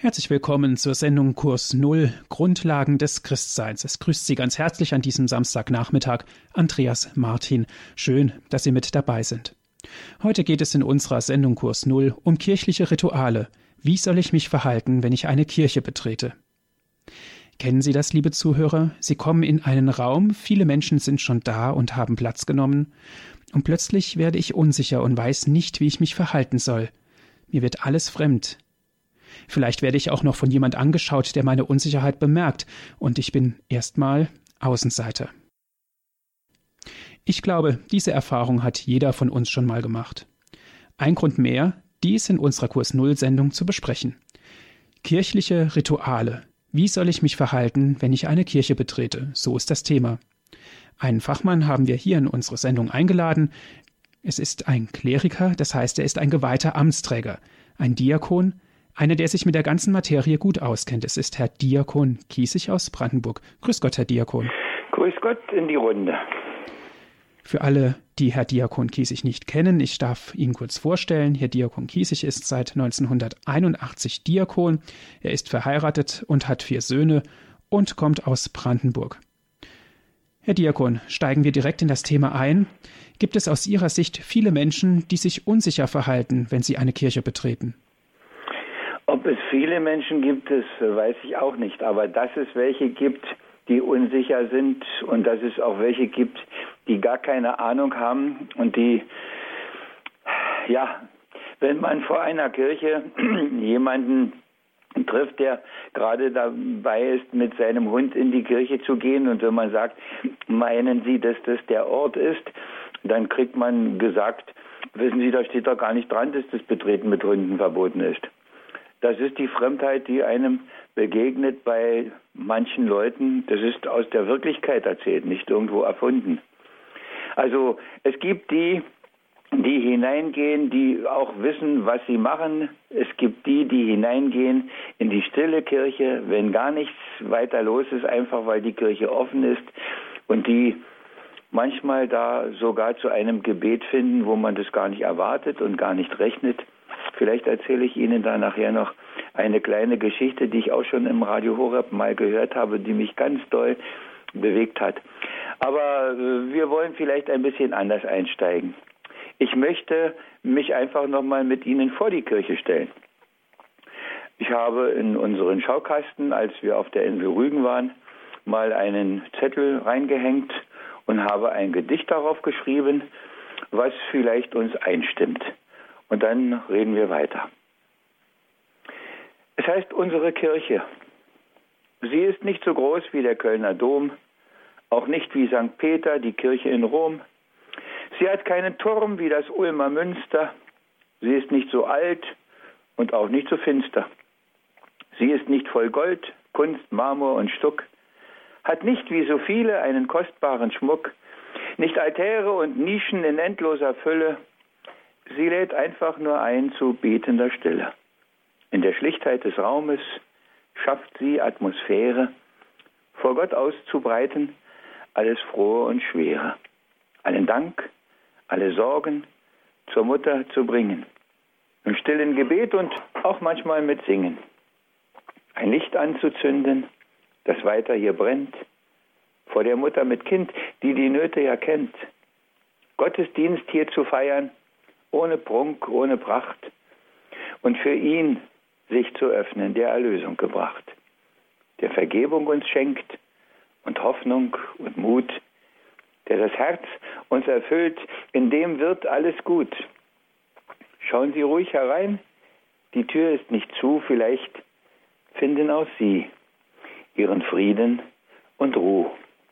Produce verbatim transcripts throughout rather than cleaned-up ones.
Herzlich willkommen zur Sendung Kurs Null, Grundlagen des Christseins. Es grüßt Sie ganz herzlich an diesem Samstagnachmittag Andreas Martin. Schön, dass Sie mit dabei sind. Heute geht es in unserer Sendung Kurs Null um kirchliche Rituale. Wie soll ich mich verhalten, wenn ich eine Kirche betrete? Kennen Sie das, liebe Zuhörer? Sie kommen in einen Raum, viele Menschen sind schon da und haben Platz genommen, und plötzlich werde ich unsicher und weiß nicht, wie ich mich verhalten soll. Mir wird alles fremd. Vielleicht werde ich auch noch von jemand angeschaut, der meine Unsicherheit bemerkt, und ich bin erstmal Außenseiter. Ich glaube, diese Erfahrung hat jeder von uns schon mal gemacht. Ein Grund mehr, dies in unserer Kurs Null-Sendung zu besprechen. Kirchliche Rituale. Wie soll ich mich verhalten, wenn ich eine Kirche betrete? So ist das Thema. Einen Fachmann haben wir hier in unsere Sendung eingeladen. Es ist ein Kleriker, das heißt, er ist ein geweihter Amtsträger, ein Diakon, einer, der sich mit der ganzen Materie gut auskennt. Es ist Herr Diakon Kiesig aus Brandenburg. Grüß Gott, Herr Diakon. Grüß Gott in die Runde. Für alle, die Herr Diakon Kiesig nicht kennen, ich darf ihn kurz vorstellen. Herr Diakon Kiesig ist seit neunzehnhunderteinundachtzig Diakon. Er ist verheiratet und hat vier Söhne und kommt aus Brandenburg. Herr Diakon, steigen wir direkt in das Thema ein. Gibt es aus Ihrer Sicht viele Menschen, die sich unsicher verhalten, wenn sie eine Kirche betreten? Ob es viele Menschen gibt, das weiß ich auch nicht. Aber dass es welche gibt, die unsicher sind, und dass es auch welche gibt, die gar keine Ahnung haben und die, ja, wenn man vor einer Kirche jemanden trifft, der gerade dabei ist, mit seinem Hund in die Kirche zu gehen, und wenn man sagt, meinen Sie, dass das der Ort ist, dann kriegt man gesagt, wissen Sie, da steht doch gar nicht dran, dass das Betreten mit Hunden verboten ist. Das ist die Fremdheit, die einem begegnet bei manchen Leuten. Das ist aus der Wirklichkeit erzählt, nicht irgendwo erfunden. Also es gibt die, die hineingehen, die auch wissen, was sie machen. Es gibt die, die hineingehen in die stille Kirche, wenn gar nichts weiter los ist, einfach weil die Kirche offen ist, und die manchmal da sogar zu einem Gebet finden, wo man das gar nicht erwartet und gar nicht rechnet. Vielleicht erzähle ich Ihnen da nachher noch eine kleine Geschichte, die ich auch schon im Radio Horeb mal gehört habe, die mich ganz doll bewegt hat. Aber wir wollen vielleicht ein bisschen anders einsteigen. Ich möchte mich einfach nochmal mit Ihnen vor die Kirche stellen. Ich habe in unseren Schaukasten, als wir auf der Insel Rügen waren, mal einen Zettel reingehängt und habe ein Gedicht darauf geschrieben, was vielleicht uns einstimmt. Und dann reden wir weiter. Es heißt unsere Kirche. Sie ist nicht so groß wie der Kölner Dom, auch nicht wie Sankt Peter, die Kirche in Rom. Sie hat keinen Turm wie das Ulmer Münster. Sie ist nicht so alt und auch nicht so finster. Sie ist nicht voll Gold, Kunst, Marmor und Stuck, hat nicht wie so viele einen kostbaren Schmuck, nicht Altäre und Nischen in endloser Fülle. Sie lädt einfach nur ein zu betender Stille. In der Schlichtheit des Raumes schafft sie Atmosphäre, vor Gott auszubreiten, alles Frohe und Schwere. Allen Dank, alle Sorgen zur Mutter zu bringen. Im stillen Gebet und auch manchmal mit Singen. Ein Licht anzuzünden, das weiter hier brennt. Vor der Mutter mit Kind, die die Nöte ja kennt. Gottesdienst hier zu feiern, ohne Prunk, ohne Pracht, und für ihn sich zu öffnen, der Erlösung gebracht, der Vergebung uns schenkt und Hoffnung und Mut, der das Herz uns erfüllt, in dem wird alles gut. Schauen Sie ruhig herein, die Tür ist nicht zu, vielleicht finden auch Sie Ihren Frieden und Ruhe.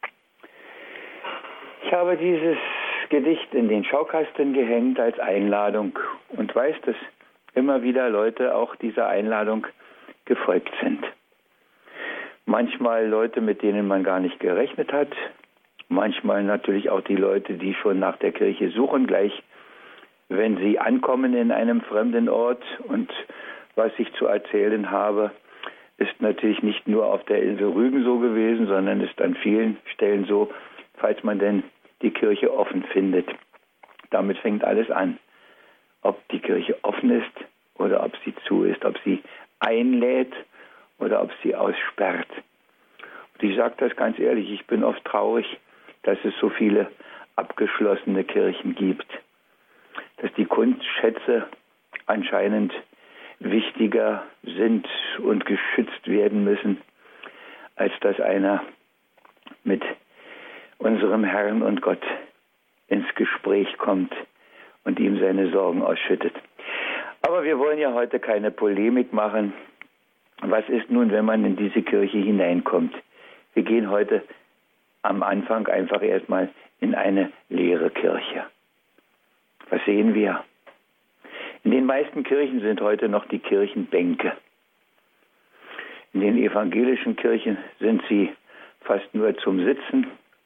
Ich habe dieses Gedicht in den Schaukasten gehängt als Einladung und weiß, dass immer wieder Leute auch dieser Einladung gefolgt sind. Manchmal Leute, mit denen man gar nicht gerechnet hat, manchmal natürlich auch die Leute, die schon nach der Kirche suchen, gleich wenn sie ankommen in einem fremden Ort. Und was ich zu erzählen habe, ist natürlich nicht nur auf der Insel Rügen so gewesen, sondern ist an vielen Stellen so, falls man denn die Kirche offen findet. Damit fängt alles an. Ob die Kirche offen ist oder ob sie zu ist, ob sie einlädt oder ob sie aussperrt. Und ich sage das ganz ehrlich, ich bin oft traurig, dass es so viele abgeschlossene Kirchen gibt, dass die Kunstschätze anscheinend wichtiger sind und geschützt werden müssen, als dass einer mit unserem Herrn und Gott ins Gespräch kommt und ihm seine Sorgen ausschüttet. Aber wir wollen ja heute keine Polemik machen. Was ist nun, wenn man in diese Kirche hineinkommt? Wir gehen heute am Anfang einfach erstmal in eine leere Kirche. Was sehen wir? In den meisten Kirchen sind heute noch die Kirchenbänke. In den evangelischen Kirchen sind sie fast nur zum Sitzen.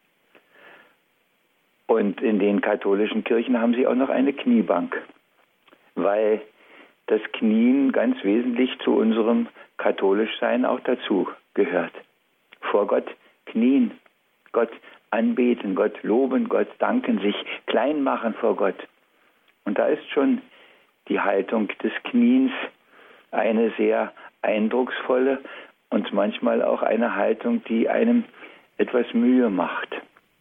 Und in den katholischen Kirchen haben sie auch noch eine Kniebank, weil das Knien ganz wesentlich zu unserem Katholischsein auch dazu gehört. Vor Gott knien, Gott anbeten, Gott loben, Gott danken, sich klein machen vor Gott. Und da ist schon die Haltung des Kniens eine sehr eindrucksvolle und manchmal auch eine Haltung, die einem etwas Mühe macht.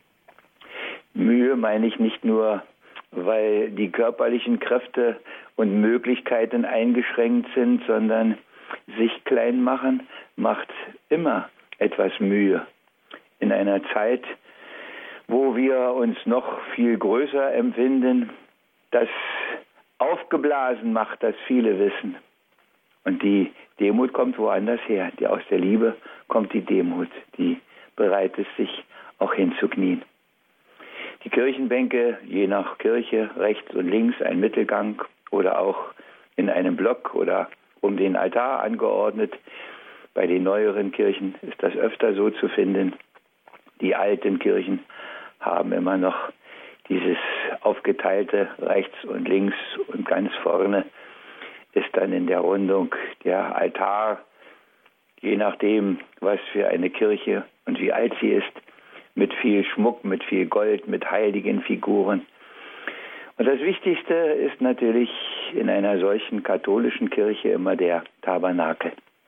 Mühe meine ich nicht nur, weil die körperlichen Kräfte und Möglichkeiten eingeschränkt sind, sondern sich klein machen macht immer etwas Mühe. In einer Zeit, wo wir uns noch viel größer empfinden, das aufgeblasen macht, das viele wissen. Und die Demut kommt woanders her. Die, aus der Liebe kommt die Demut, die bereit ist, sich auch hinzuknien. Die Kirchenbänke, je nach Kirche, rechts und links ein Mittelgang oder auch in einem Block oder um den Altar angeordnet. Bei den neueren Kirchen ist das öfter so zu finden. Die alten Kirchen haben immer noch dieses aufgeteilte rechts und links und ganz vorne ist dann in der Rundung der Altar, je nachdem, was für eine Kirche und wie alt sie ist, mit viel Schmuck, mit viel Gold, mit heiligen Figuren. Und das Wichtigste ist natürlich in einer solchen katholischen Kirche immer der Tabernakel.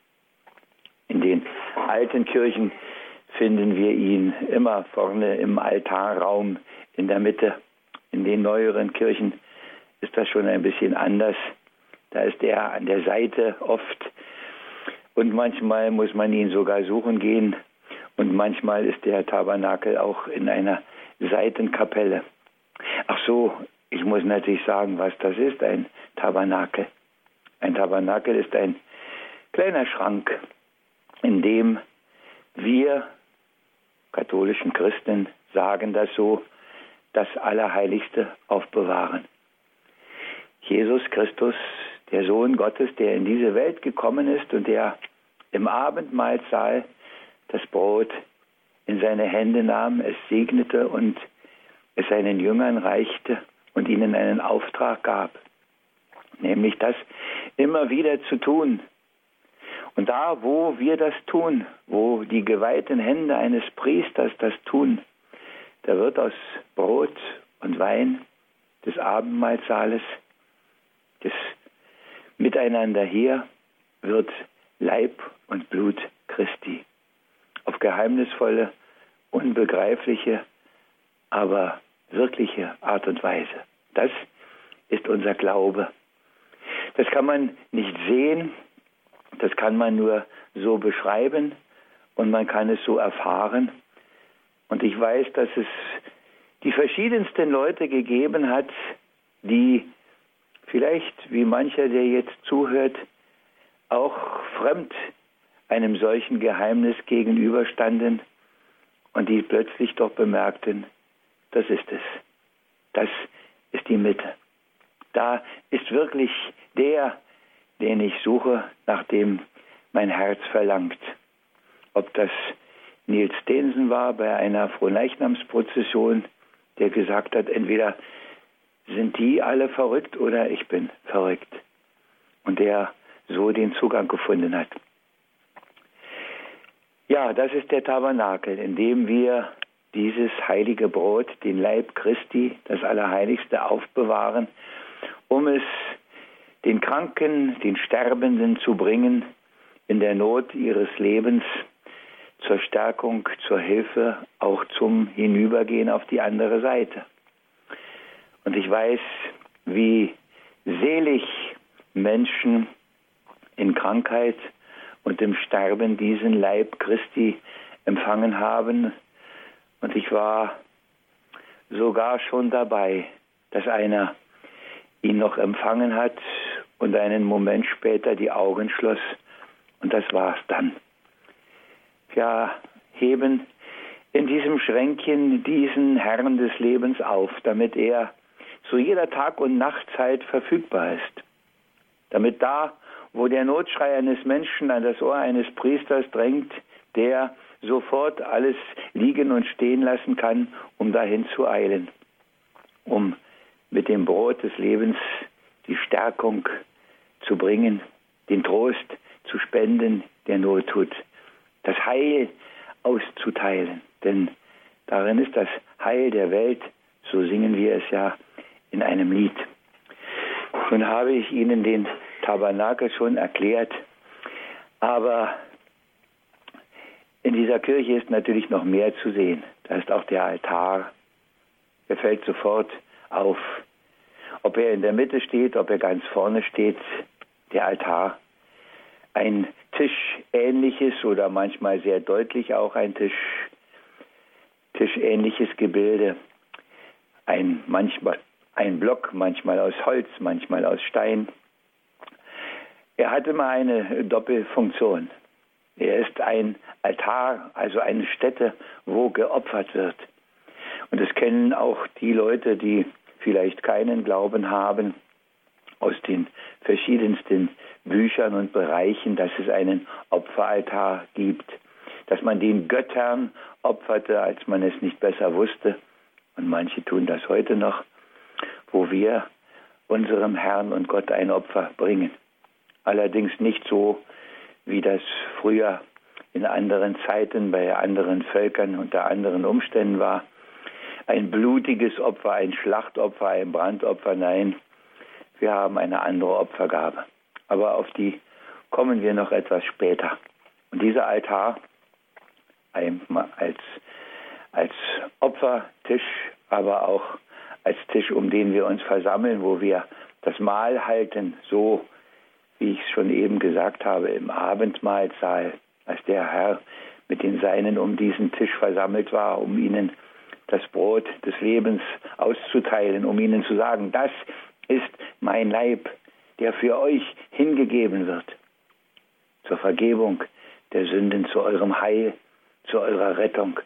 In den alten Kirchen finden wir ihn immer vorne im Altarraum in der Mitte. In den neueren Kirchen ist das schon ein bisschen anders. Da ist er an der Seite oft und manchmal muss man ihn sogar suchen gehen und manchmal ist der Tabernakel auch in einer Seitenkapelle. Ach so, ich muss natürlich sagen, was das ist, ein Tabernakel. Ein Tabernakel ist ein kleiner Schrank, in dem wir katholischen Christen sagen das so, das Allerheiligste aufbewahren. Jesus Christus, der Sohn Gottes, der in diese Welt gekommen ist und der im Abendmahlsaal das Brot in seine Hände nahm, es segnete und es seinen Jüngern reichte und ihnen einen Auftrag gab, nämlich das immer wieder zu tun. Und da, wo wir das tun, wo die geweihten Hände eines Priesters das tun, da wird aus Brot und Wein des Abendmahlsaales, des Miteinander hier, wird Leib und Blut Christi. Auf geheimnisvolle, unbegreifliche, aber wirkliche Art und Weise. Das ist unser Glaube. Das kann man nicht sehen, das kann man nur so beschreiben und man kann es so erfahren. Und ich weiß, dass es die verschiedensten Leute gegeben hat, die vielleicht, wie mancher, der jetzt zuhört, auch fremd einem solchen Geheimnis gegenüberstanden und die plötzlich doch bemerkten, das ist es. Das ist die Mitte. Da ist wirklich der, den ich suche, nach dem mein Herz verlangt. Ob das Niels Steensen war bei einer Fronleichnamsprozession, der gesagt hat, entweder sind die alle verrückt oder ich bin verrückt. Und der so den Zugang gefunden hat. Ja, das ist der Tabernakel, in dem wir dieses heilige Brot, den Leib Christi, das Allerheiligste, aufbewahren, um es den Kranken, den Sterbenden zu bringen, in der Not ihres Lebens zur Stärkung, zur Hilfe, auch zum Hinübergehen auf die andere Seite. Und ich weiß, wie selig Menschen in Krankheit und im Sterben diesen Leib Christi empfangen haben. Und ich war sogar schon dabei, dass einer ihn noch empfangen hat und einen Moment später die Augen schloss. Und das war's dann. Ja, heben in diesem Schränkchen diesen Herrn des Lebens auf, damit er zu jeder Tag- und Nachtzeit verfügbar ist. Damit da, wo der Notschrei eines Menschen an das Ohr eines Priesters drängt, der sofort alles liegen und stehen lassen kann, um dahin zu eilen, um mit dem Brot des Lebens die Stärkung zu bringen, den Trost zu spenden, der Not tut, das Heil auszuteilen, denn darin ist das Heil der Welt, so singen wir es ja in einem Lied. Nun habe ich Ihnen den Tabernakel schon erklärt, aber in dieser Kirche ist natürlich noch mehr zu sehen. Da ist auch der Altar. Er fällt sofort auf. Ob er in der Mitte steht, ob er ganz vorne steht, der Altar. Ein tischähnliches oder manchmal sehr deutlich auch ein Tisch, tischähnliches Gebilde. Ein, manchmal ein Block, manchmal aus Holz, manchmal aus Stein. Er hat immer eine Doppelfunktion. Er ist ein Altar, also eine Stätte, wo geopfert wird. Und das kennen auch die Leute, die vielleicht keinen Glauben haben, aus den verschiedensten Büchern und Bereichen, dass es einen Opferaltar gibt, dass man den Göttern opferte, als man es nicht besser wusste. Und manche tun das heute noch, wo wir unserem Herrn und Gott ein Opfer bringen. Allerdings nicht so, wie das früher in anderen Zeiten bei anderen Völkern unter anderen Umständen war. Ein blutiges Opfer, ein Schlachtopfer, ein Brandopfer, nein, wir haben eine andere Opfergabe. Aber auf die kommen wir noch etwas später. Und dieser Altar als, als Opfertisch, aber auch als Tisch, um den wir uns versammeln, wo wir das Mahl halten, so wie ich es schon eben gesagt habe, im Abendmahlsaal, als der Herr mit den Seinen um diesen Tisch versammelt war, um ihnen das Brot des Lebens auszuteilen, um ihnen zu sagen, das ist mein Leib, der für euch hingegeben wird, zur Vergebung der Sünden, zu eurem Heil, zu eurer Rettung.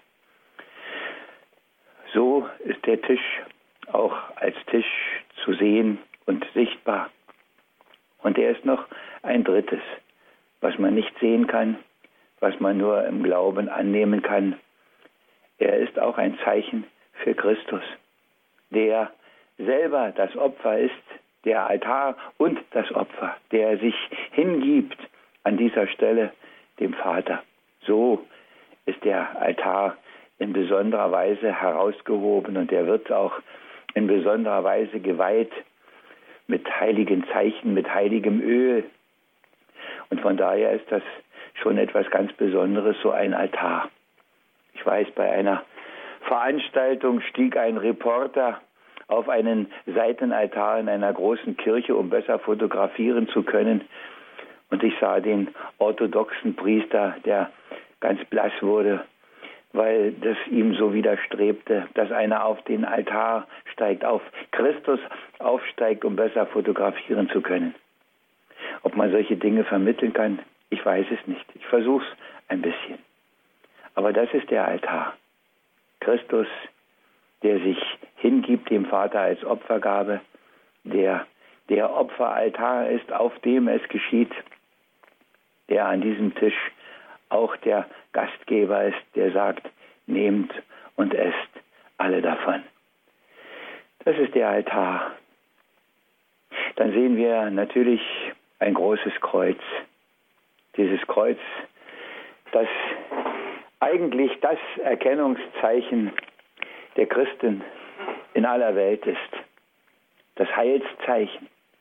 So ist der Tisch auch als Tisch zu sehen und sichtbar. Und er ist noch ein drittes, was man nicht sehen kann, was man nur im Glauben annehmen kann. Er ist auch ein Zeichen für Christus, der selber das Opfer ist, der Altar und das Opfer, der sich hingibt an dieser Stelle dem Vater. So ist der Altar in besonderer Weise herausgehoben und er wird auch in besonderer Weise geweiht mit heiligen Zeichen, mit heiligem Öl. Und von daher ist das schon etwas ganz Besonderes, so ein Altar. Ich weiß, bei einer Veranstaltung stieg ein Reporter auf einen Seitenaltar in einer großen Kirche, um besser fotografieren zu können. Und ich sah den orthodoxen Priester, der ganz blass wurde, weil das ihm so widerstrebte, dass einer auf den Altar steigt, auf Christus aufsteigt, um besser fotografieren zu können. Ob man solche Dinge vermitteln kann, ich weiß es nicht. Ich versuche es ein bisschen. Aber das ist der Altar. Christus, der sich hingibt dem Vater als Opfergabe, der der Opferaltar ist, auf dem es geschieht, der an diesem Tisch auch der Gastgeber ist, der sagt, nehmt und esst alle davon. Das ist der Altar. Dann sehen wir natürlich ein großes Kreuz. Dieses Kreuz, das eigentlich das Erkennungszeichen der Christen in aller Welt ist. Das Heilszeichen.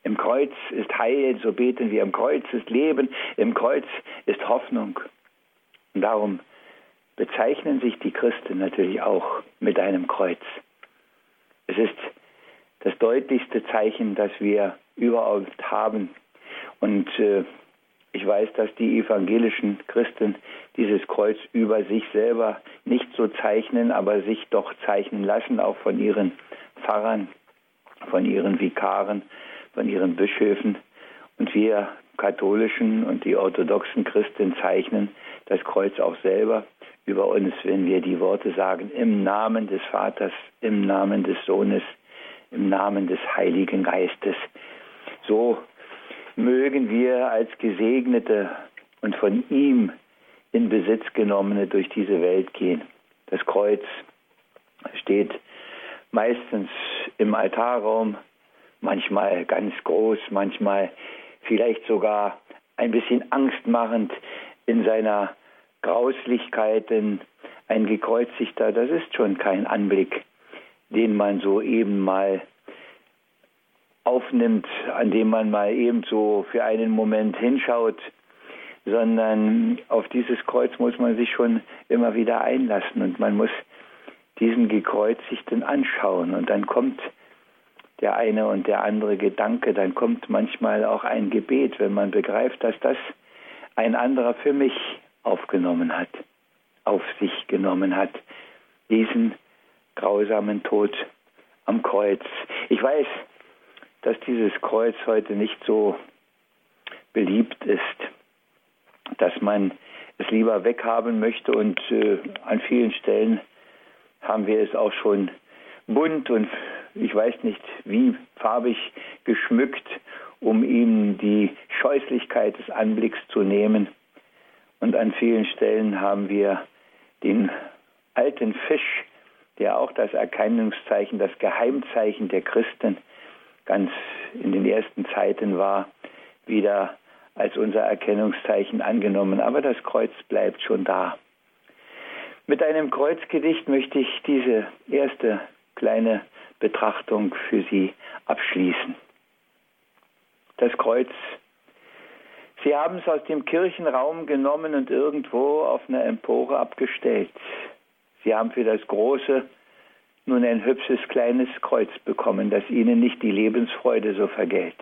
Im Kreuz ist Heil, so beten wir. Im Kreuz ist Leben, im Kreuz ist Hoffnung. Und darum bezeichnen sich die Christen natürlich auch mit einem Kreuz. Es ist das deutlichste Zeichen, das wir überhaupt haben. Und äh, ich weiß, dass die evangelischen Christen dieses Kreuz über sich selber nicht so zeichnen, aber sich doch zeichnen lassen, auch von ihren Pfarrern, von ihren Vikaren, von ihren Bischöfen. Und wir katholischen und die orthodoxen Christen zeichnen das Kreuz auch selber über uns, wenn wir die Worte sagen, im Namen des Vaters, im Namen des Sohnes, im Namen des Heiligen Geistes. So mögen wir als Gesegnete und von ihm in Besitz genommene durch diese Welt gehen. Das Kreuz steht meistens im Altarraum, manchmal ganz groß, manchmal vielleicht sogar ein bisschen angstmachend in seiner Grauslichkeit, denn ein Gekreuzigter, das ist schon kein Anblick, den man so eben mal aufnimmt, an dem man mal eben so für einen Moment hinschaut, sondern auf dieses Kreuz muss man sich schon immer wieder einlassen und man muss diesen Gekreuzigten anschauen und dann kommt der eine und der andere Gedanke, dann kommt manchmal auch ein Gebet, wenn man begreift, dass das ein anderer für mich aufgenommen hat, auf sich genommen hat, diesen grausamen Tod am Kreuz. Ich weiß, dass dieses Kreuz heute nicht so beliebt ist, dass man es lieber weghaben möchte und äh, an vielen Stellen haben wir es auch schon bunt und ich weiß nicht wie farbig geschmückt, um ihm die Scheußlichkeit des Anblicks zu nehmen. Und an vielen Stellen haben wir den alten Fisch, der auch das Erkennungszeichen, das Geheimzeichen der Christen ganz in den ersten Zeiten war, wieder als unser Erkennungszeichen angenommen. Aber das Kreuz bleibt schon da. Mit einem Kreuzgedicht möchte ich diese erste kleine Betrachtung für Sie abschließen. Das Kreuz, Sie haben es aus dem Kirchenraum genommen und irgendwo auf einer Empore abgestellt. Sie haben für das Große nun ein hübsches kleines Kreuz bekommen, das Ihnen nicht die Lebensfreude so vergällt.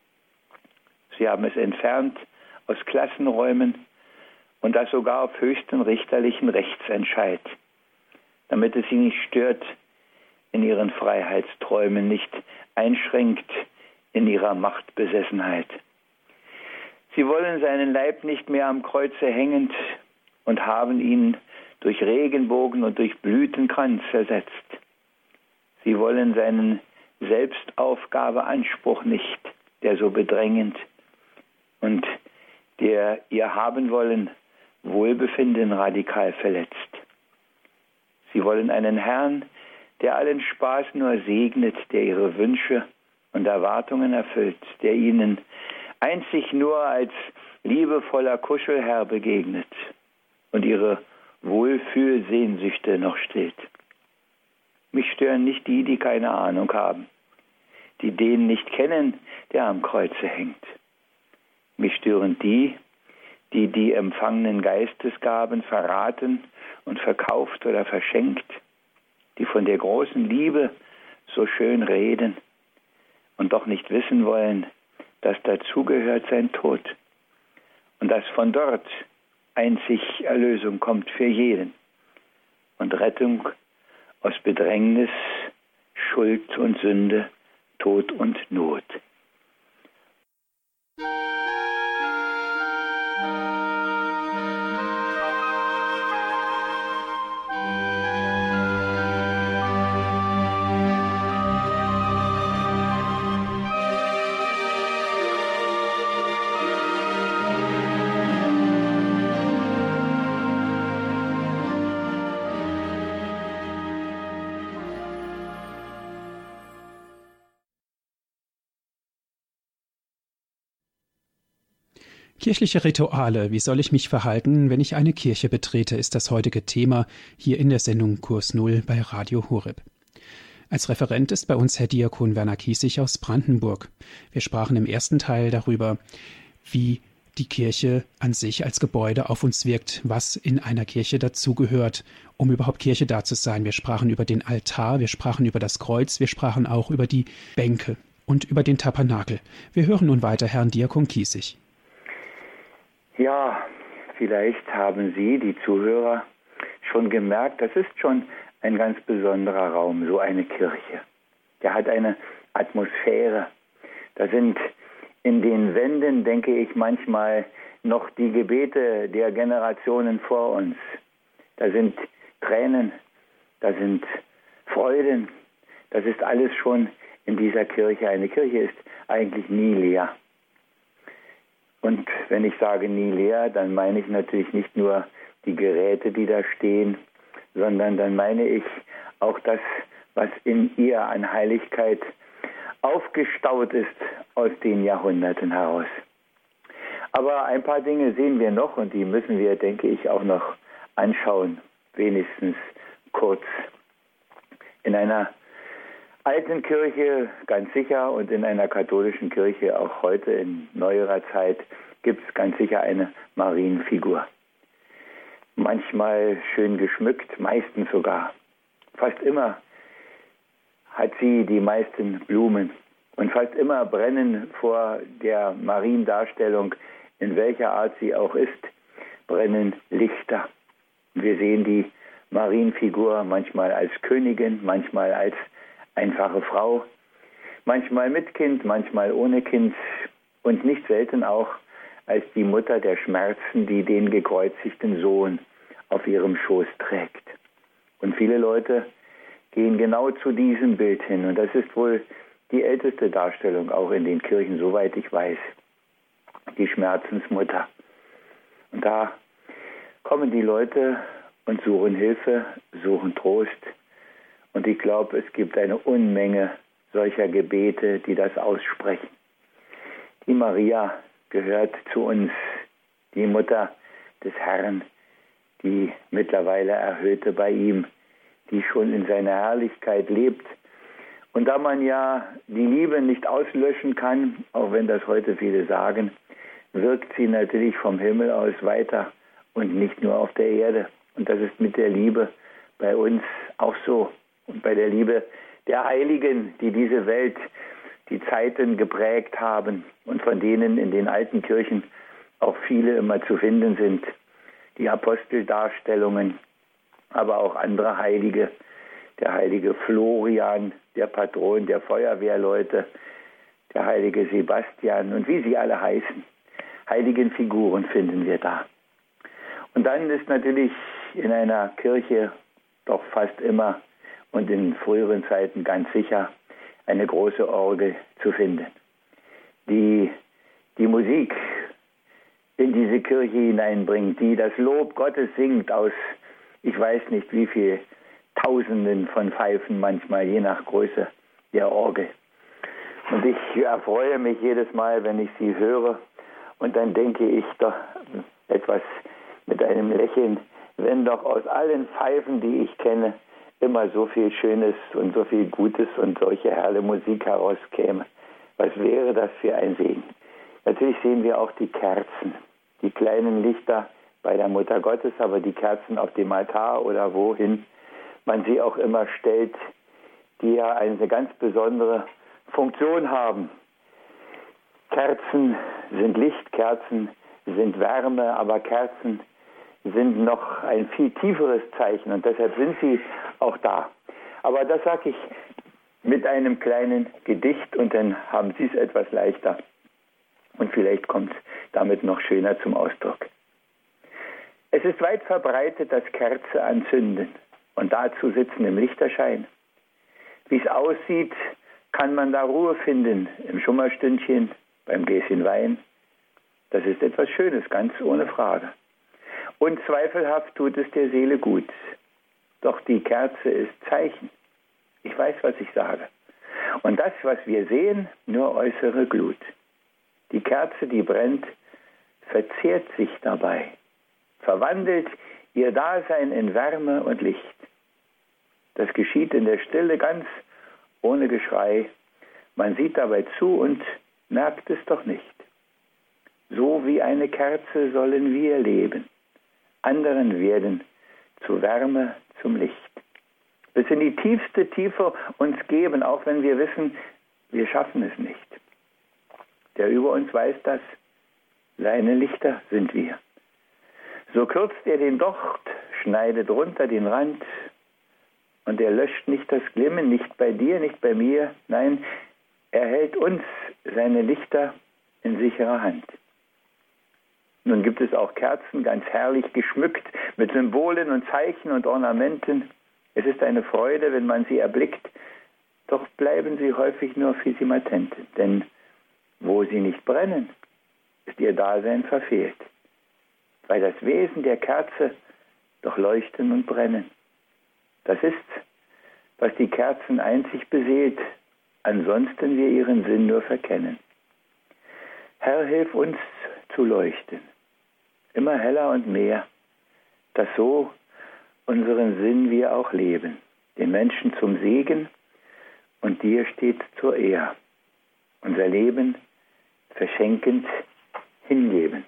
Sie haben es entfernt aus Klassenräumen und das sogar auf höchsten richterlichen Rechtsentscheid, damit es Sie nicht stört in Ihren Freiheitsträumen, nicht einschränkt in Ihrer Machtbesessenheit. Sie wollen seinen Leib nicht mehr am Kreuze hängend und haben ihn durch Regenbogen und durch Blütenkranz ersetzt. Sie wollen seinen Selbstaufgabeanspruch nicht, der so bedrängend und der ihr Haben-Wollen, Wohlbefinden radikal verletzt. Sie wollen einen Herrn, der allen Spaß nur segnet, der ihre Wünsche und Erwartungen erfüllt, der ihnen einzig nur als liebevoller Kuschelherr begegnet und ihre Wohlfühlsehnsüchte noch stillt. Mich stören nicht die, die keine Ahnung haben, die den nicht kennen, der am Kreuze hängt. Mich stören die, die die empfangenen Geistesgaben verraten und verkauft oder verschenkt, die von der großen Liebe so schön reden und doch nicht wissen wollen, dass dazugehört sein Tod und dass von dort einzig Erlösung kommt für jeden und Rettung aus Bedrängnis, Schuld und Sünde, Tod und Not. Kirchliche Rituale. Wie soll ich mich verhalten, wenn ich eine Kirche betrete, ist das heutige Thema hier in der Sendung Kurs Null bei Radio Horeb. Als Referent ist bei uns Herr Diakon Werner Kiesig aus Brandenburg. Wir sprachen im ersten Teil darüber, wie die Kirche an sich als Gebäude auf uns wirkt, was in einer Kirche dazugehört, um überhaupt Kirche da zu sein. Wir sprachen über den Altar, wir sprachen über das Kreuz, wir sprachen auch über die Bänke und über den Tabernakel. Wir hören nun weiter Herrn Diakon Kiesig. Ja, vielleicht haben Sie, die Zuhörer, schon gemerkt, das ist schon ein ganz besonderer Raum, so eine Kirche. Der hat eine Atmosphäre. Da sind in den Wänden, denke ich, manchmal noch die Gebete der Generationen vor uns. Da sind Tränen, da sind Freuden. Das ist alles schon in dieser Kirche. Eine Kirche ist eigentlich nie leer. Und wenn ich sage nie leer, dann meine ich natürlich nicht nur die Geräte, die da stehen, sondern dann meine ich auch das, was in ihr an Heiligkeit aufgestaut ist aus den Jahrhunderten heraus. Aber ein paar Dinge sehen wir noch und die müssen wir, denke ich, auch noch anschauen, wenigstens kurz. In einer alten Kirche ganz sicher und in einer katholischen Kirche auch heute in neuerer Zeit gibt es ganz sicher eine Marienfigur. Manchmal schön geschmückt, meistens sogar. Fast immer hat sie die meisten Blumen. Und fast immer brennen vor der Mariendarstellung, in welcher Art sie auch ist, brennen Lichter. Wir sehen die Marienfigur manchmal als Königin, manchmal als einfache Frau, manchmal mit Kind, manchmal ohne Kind und nicht selten auch als die Mutter der Schmerzen, die den gekreuzigten Sohn auf ihrem Schoß trägt. Und viele Leute gehen genau zu diesem Bild hin. Und das ist wohl die älteste Darstellung, auch in den Kirchen, soweit ich weiß. Die Schmerzensmutter. Und da kommen die Leute und suchen Hilfe, suchen Trost. Und ich glaube, es gibt eine Unmenge solcher Gebete, die das aussprechen. Die Maria gehört zu uns, die Mutter des Herrn, die mittlerweile Erhöhte bei ihm, die schon in seiner Herrlichkeit lebt. Und da man ja die Liebe nicht auslöschen kann, auch wenn das heute viele sagen, wirkt sie natürlich vom Himmel aus weiter und nicht nur auf der Erde. Und das ist mit der Liebe bei uns auch so. Und bei der Liebe der Heiligen, die diese Welt, die Zeiten geprägt haben und von denen in den alten Kirchen auch viele immer zu finden sind. Die Aposteldarstellungen, aber auch andere Heilige, der heilige Florian, der Patron der Feuerwehrleute, der heilige Sebastian und wie sie alle heißen. Heiligen Figuren finden wir da. Und dann ist natürlich in einer Kirche doch fast immer und in früheren Zeiten ganz sicher eine große Orgel zu finden, die die Musik in diese Kirche hineinbringt, die das Lob Gottes singt aus, ich weiß nicht wie viel Tausenden von Pfeifen manchmal, je nach Größe der Orgel. Und ich erfreue mich jedes Mal, wenn ich sie höre und dann denke ich doch etwas mit einem Lächeln, wenn doch aus allen Pfeifen, die ich kenne, immer so viel Schönes und so viel Gutes und solche herrliche Musik herauskäme. Was wäre das für ein Segen? Natürlich sehen wir auch die Kerzen, die kleinen Lichter bei der Mutter Gottes, aber die Kerzen auf dem Altar oder wohin man sie auch immer stellt, die ja eine ganz besondere Funktion haben. Kerzen sind Licht, Kerzen sind Wärme, aber Kerzen sind noch ein viel tieferes Zeichen und deshalb sind sie auch da. Aber das sage ich mit einem kleinen Gedicht und dann haben Sie es etwas leichter. Und vielleicht kommt es damit noch schöner zum Ausdruck. Es ist weit verbreitet, das Kerze anzünden und dazu sitzen im Lichterschein. Wie es aussieht, kann man da Ruhe finden im Schummerstündchen, beim Gläschen Wein. Das ist etwas Schönes, ganz ohne Frage. Und zweifelhaft tut es der Seele gut. Doch die Kerze ist Zeichen. Ich weiß, was ich sage. Und das, was wir sehen, nur äußere Glut. Die Kerze, die brennt, verzehrt sich dabei, verwandelt ihr Dasein in Wärme und Licht. Das geschieht in der Stille ganz ohne Geschrei. Man sieht dabei zu und merkt es doch nicht. So wie eine Kerze sollen wir leben, anderen werden zu Wärme, zum Licht. Bis in die tiefste Tiefe uns geben, auch wenn wir wissen, wir schaffen es nicht. Der über uns weiß das, seine Lichter sind wir. So kürzt er den Docht, schneidet runter den Rand und er löscht nicht das Glimmen, nicht bei dir, nicht bei mir, nein, er hält uns, seine Lichter, in sicherer Hand. Nun gibt es auch Kerzen, ganz herrlich geschmückt, mit Symbolen und Zeichen und Ornamenten. Es ist eine Freude, wenn man sie erblickt, doch bleiben sie häufig nur Fisimatente, denn wo sie nicht brennen, ist ihr Dasein verfehlt, weil das Wesen der Kerze doch leuchten und brennen. Das ist, was die Kerzen einzig beseelt, ansonsten wir ihren Sinn nur verkennen. Herr, hilf uns zu leuchten, immer heller und mehr, dass so unseren Sinn wir auch leben, den Menschen zum Segen und dir steht zur Ehr, unser Leben verschenkend hingeben.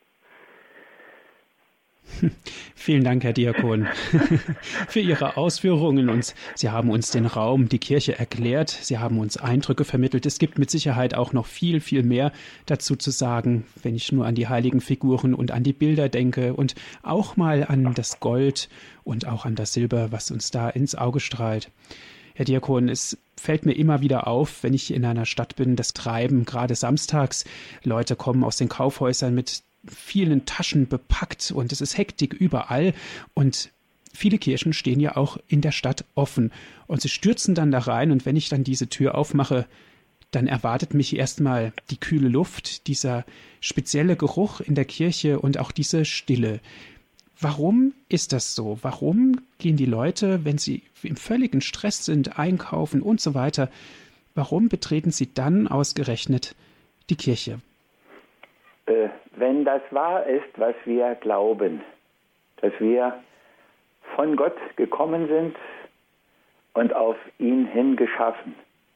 Vielen Dank, Herr Diakon, für Ihre Ausführungen. Und Sie haben uns den Raum, die Kirche erklärt. Sie haben uns Eindrücke vermittelt. Es gibt mit Sicherheit auch noch viel, viel mehr dazu zu sagen, wenn ich nur an die heiligen Figuren und an die Bilder denke und auch mal an das Gold und auch an das Silber, was uns da ins Auge strahlt. Herr Diakon, es fällt mir immer wieder auf, wenn ich in einer Stadt bin, das Treiben, gerade samstags. Leute kommen aus den Kaufhäusern mit vielen Taschen bepackt und es ist Hektik überall und viele Kirchen stehen ja auch in der Stadt offen und sie stürzen dann da rein und wenn ich dann diese Tür aufmache, dann erwartet mich erstmal die kühle Luft, dieser spezielle Geruch in der Kirche und auch diese Stille. Warum ist das so? Warum gehen die Leute, wenn sie im völligen Stress sind, einkaufen und so weiter, warum betreten sie dann ausgerechnet die Kirche? Äh, wenn das wahr ist, was wir glauben, dass wir von Gott gekommen sind und auf ihn hin geschaffen.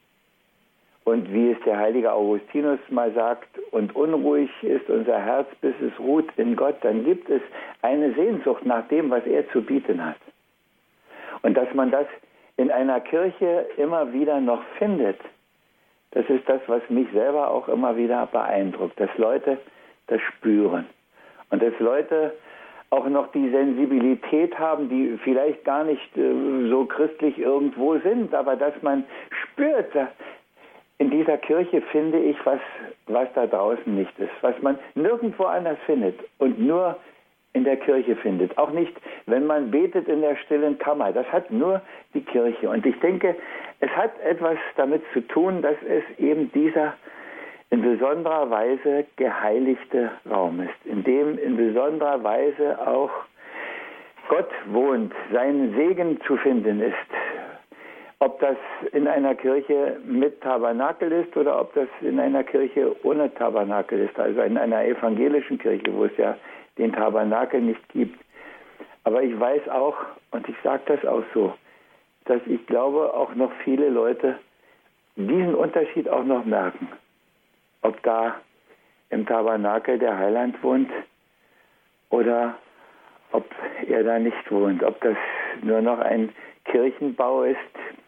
Und wie es der heilige Augustinus mal sagt, und unruhig ist unser Herz, bis es ruht in Gott, dann gibt es eine Sehnsucht nach dem, was er zu bieten hat. Und dass man das in einer Kirche immer wieder noch findet, das ist das, was mich selber auch immer wieder beeindruckt, dass Leute das spüren. Und dass Leute auch noch die Sensibilität haben, die vielleicht gar nicht äh, so christlich irgendwo sind, aber dass man spürt, in dieser Kirche finde ich, was, was da draußen nicht ist, was man nirgendwo anders findet und nur in der Kirche findet. Auch nicht, wenn man betet in der stillen Kammer. Das hat nur die Kirche. Und ich denke, es hat etwas damit zu tun, dass es eben dieser in besonderer Weise geheiligte Raum ist, in dem in besonderer Weise auch Gott wohnt, sein Segen zu finden ist. Ob das in einer Kirche mit Tabernakel ist oder ob das in einer Kirche ohne Tabernakel ist, also in einer evangelischen Kirche, wo es ja den Tabernakel nicht gibt. Aber ich weiß auch, und ich sage das auch so, dass ich glaube, auch noch viele Leute diesen Unterschied auch noch merken. Ob da im Tabernakel der Heiland wohnt oder ob er da nicht wohnt. Ob das nur noch ein Kirchenbau ist,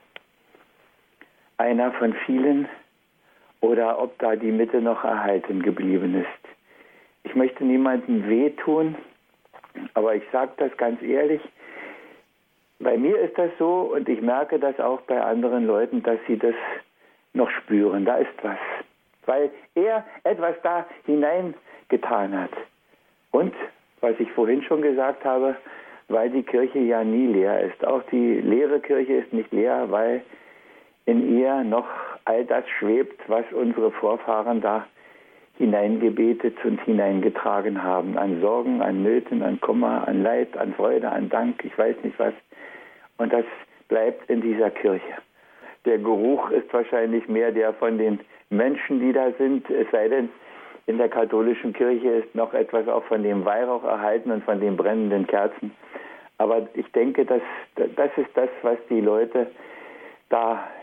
einer von vielen, oder ob da die Mitte noch erhalten geblieben ist. Ich möchte niemandem wehtun, aber ich sage das ganz ehrlich, bei mir ist das so und ich merke das auch bei anderen Leuten, dass sie das noch spüren. Da ist was. Weil er etwas da hineingetan hat. Und, was ich vorhin schon gesagt habe, weil die Kirche ja nie leer ist. Auch die leere Kirche ist nicht leer, weil in ihr noch all das schwebt, was unsere Vorfahren da hineingebetet und hineingetragen haben. An Sorgen, an Nöten, an Kummer, an Leid, an Freude, an Dank, ich weiß nicht was. Und das bleibt in dieser Kirche. Der Geruch ist wahrscheinlich mehr der von den Menschen, die da sind, es sei denn, in der katholischen Kirche ist noch etwas auch von dem Weihrauch erhalten und von den brennenden Kerzen. Aber ich denke, dass, das ist das, was die Leute da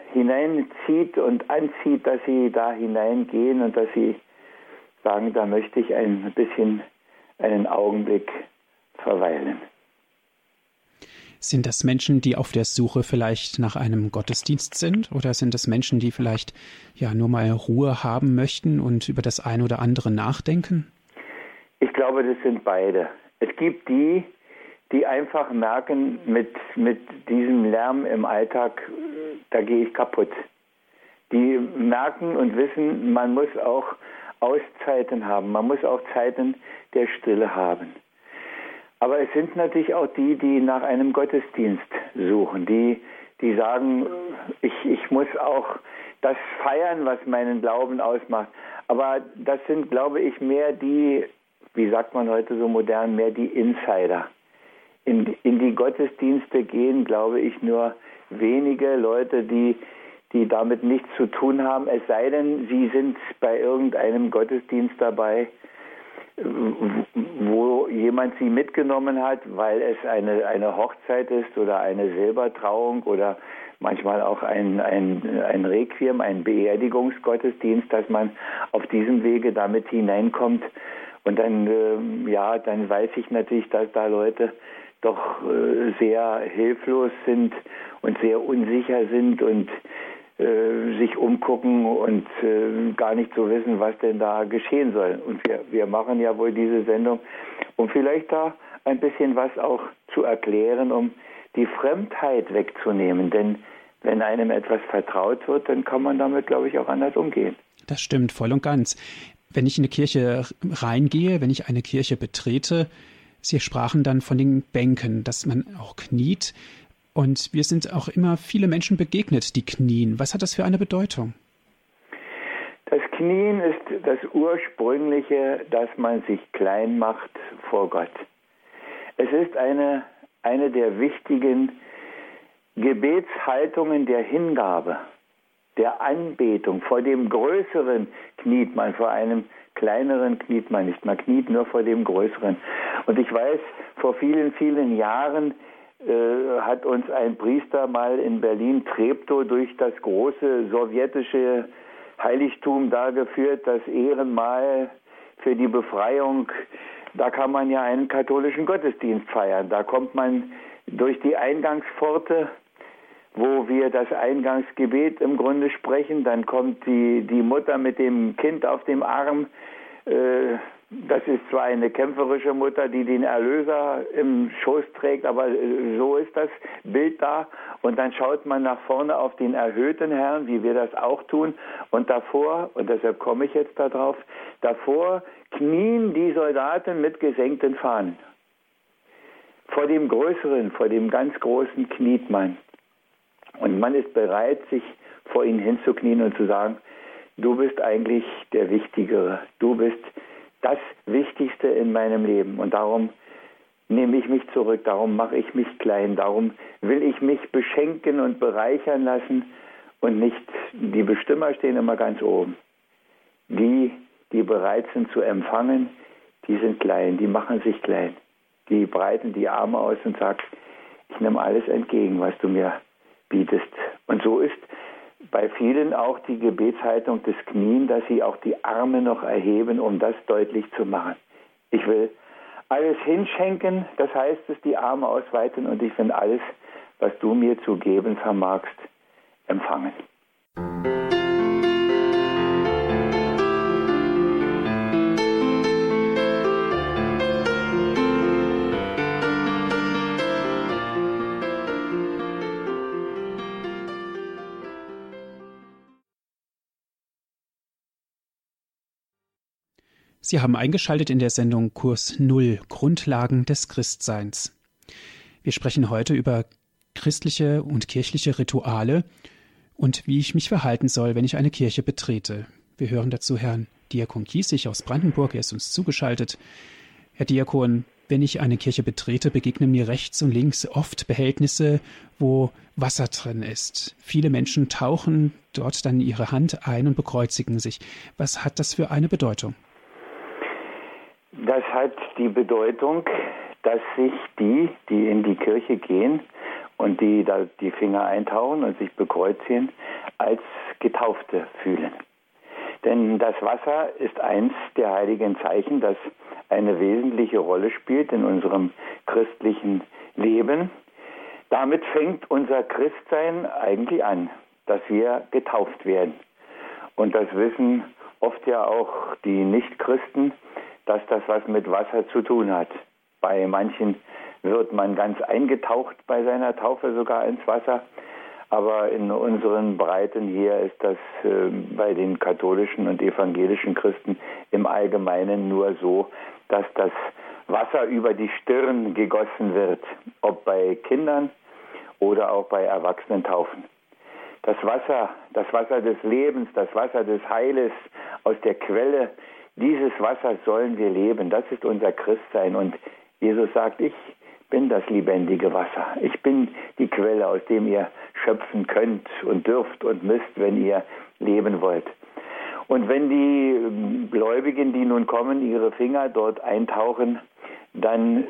hineinzieht und anzieht, dass sie da hineingehen und dass sie sagen, da möchte ich ein bisschen einen Augenblick verweilen. Sind das Menschen, die auf der Suche vielleicht nach einem Gottesdienst sind? Oder sind das Menschen, die vielleicht ja nur mal Ruhe haben möchten und über das eine oder andere nachdenken? Ich glaube, das sind beide. Es gibt die, die einfach merken, mit, mit diesem Lärm im Alltag, da gehe ich kaputt. Die merken und wissen, man muss auch Auszeiten haben, man muss auch Zeiten der Stille haben. Aber es sind natürlich auch die, die nach einem Gottesdienst suchen, die, die sagen, ich, ich muss auch das feiern, was meinen Glauben ausmacht. Aber das sind, glaube ich, mehr die, wie sagt man heute so modern, mehr die Insider. In, in die Gottesdienste gehen, glaube ich, nur wenige Leute, die, die damit nichts zu tun haben, es sei denn, sie sind bei irgendeinem Gottesdienst dabei, wo jemand sie mitgenommen hat, weil es eine, eine Hochzeit ist oder eine Silbertrauung oder manchmal auch ein, ein, ein Requiem, ein Beerdigungsgottesdienst, dass man auf diesem Wege damit hineinkommt. Und dann, äh, ja, dann weiß ich natürlich, dass da Leute doch äh, sehr hilflos sind und sehr unsicher sind und äh, sich umgucken und äh, gar nicht so wissen, was denn da geschehen soll. Und wir, wir machen ja wohl diese Sendung, um vielleicht da ein bisschen was auch zu erklären, um die Fremdheit wegzunehmen. Denn wenn einem etwas vertraut wird, dann kann man damit, glaube ich, auch anders umgehen. Das stimmt, voll und ganz. Wenn ich in eine Kirche reingehe, wenn ich eine Kirche betrete, Sie sprachen dann von den Bänken, dass man auch kniet. Und wir sind auch immer viele Menschen begegnet, die knien. Was hat das für eine Bedeutung? Das Knien ist das Ursprüngliche, dass man sich klein macht vor Gott. Es ist eine, eine der wichtigen Gebetshaltungen der Hingabe, der Anbetung. Vor dem Größeren kniet man, vor einem Kleineren kniet man nicht. Man kniet nur vor dem Größeren. Und ich weiß, vor vielen, vielen Jahren äh, hat uns ein Priester mal in Berlin-Treptow durch das große sowjetische Heiligtum da geführt, das Ehrenmal für die Befreiung. Da kann man ja einen katholischen Gottesdienst feiern. Da kommt man durch die Eingangspforte, wo wir das Eingangsgebet im Grunde sprechen. Dann kommt die, die Mutter mit dem Kind auf dem Arm. Äh, das ist zwar eine kämpferische Mutter, die den Erlöser im Schoß trägt, aber so ist das Bild da. Und dann schaut man nach vorne auf den erhöhten Herrn, wie wir das auch tun. Und davor, und deshalb komme ich jetzt darauf, davor knien die Soldaten mit gesenkten Fahnen. Vor dem Größeren, vor dem ganz Großen kniet man. Und man ist bereit, sich vor ihn hinzuknien und zu sagen, du bist eigentlich der Wichtigere. Du bist das Wichtigste in meinem Leben. Und darum nehme ich mich zurück, darum mache ich mich klein, darum will ich mich beschenken und bereichern lassen und nicht, die Bestimmer stehen immer ganz oben. Die, die bereit sind zu empfangen, die sind klein, die machen sich klein. Die breiten die Arme aus und sagen, ich nehme alles entgegen, was du mir bietest. Und so ist bei vielen auch die Gebetshaltung des Knien, dass sie auch die Arme noch erheben, um das deutlich zu machen. Ich will alles hinschenken, das heißt es, die Arme ausweiten und ich will alles, was du mir zu geben vermagst, empfangen. Sie haben eingeschaltet in der Sendung Kurs Null, Grundlagen des Christseins. Wir sprechen heute über christliche und kirchliche Rituale und wie ich mich verhalten soll, wenn ich eine Kirche betrete. Wir hören dazu Herrn Diakon Kiesig aus Brandenburg, er ist uns zugeschaltet. Herr Diakon, wenn ich eine Kirche betrete, begegnen mir rechts und links oft Behältnisse, wo Wasser drin ist. Viele Menschen tauchen dort dann ihre Hand ein und bekreuzigen sich. Was hat das für eine Bedeutung? Das hat die Bedeutung, dass sich die, die in die Kirche gehen und die da die Finger eintauchen und sich bekreuzigen, als Getaufte fühlen. Denn das Wasser ist eins der heiligen Zeichen, das eine wesentliche Rolle spielt in unserem christlichen Leben. Damit fängt unser Christsein eigentlich an, dass wir getauft werden. Und das wissen oft ja auch die Nichtchristen, dass das was mit Wasser zu tun hat. Bei manchen wird man ganz eingetaucht bei seiner Taufe sogar ins Wasser. Aber in unseren Breiten hier ist das äh, bei den katholischen und evangelischen Christen im Allgemeinen nur so, dass das Wasser über die Stirn gegossen wird, ob bei Kindern oder auch bei Erwachsenentaufen. Das Wasser, das Wasser des Lebens, das Wasser des Heiles aus der Quelle, dieses Wasser sollen wir leben. Das ist unser Christsein. Und Jesus sagt, ich bin das lebendige Wasser. Ich bin die Quelle, aus dem ihr schöpfen könnt und dürft und müsst, wenn ihr leben wollt. Und wenn die Gläubigen, die nun kommen, ihre Finger dort eintauchen, dann,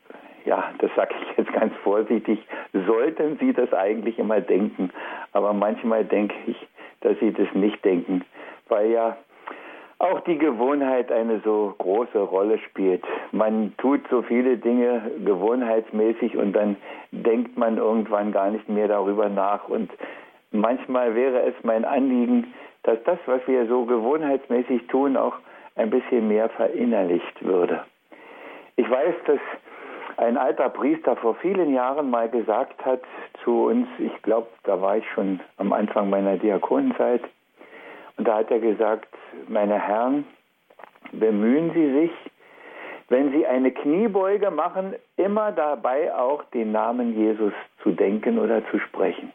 ja, das sage ich jetzt ganz vorsichtig, sollten sie das eigentlich immer denken. Aber manchmal denke ich, dass sie das nicht denken, weil ja auch die Gewohnheit eine so große Rolle spielt. Man tut so viele Dinge gewohnheitsmäßig und dann denkt man irgendwann gar nicht mehr darüber nach. Und manchmal wäre es mein Anliegen, dass das, was wir so gewohnheitsmäßig tun, auch ein bisschen mehr verinnerlicht würde. Ich weiß, dass ein alter Priester vor vielen Jahren mal gesagt hat zu uns, ich glaube, da war ich schon am Anfang meiner Diakonenzeit, und da hat er gesagt, meine Herren, bemühen Sie sich, wenn Sie eine Kniebeuge machen, immer dabei auch den Namen Jesus zu denken oder zu sprechen.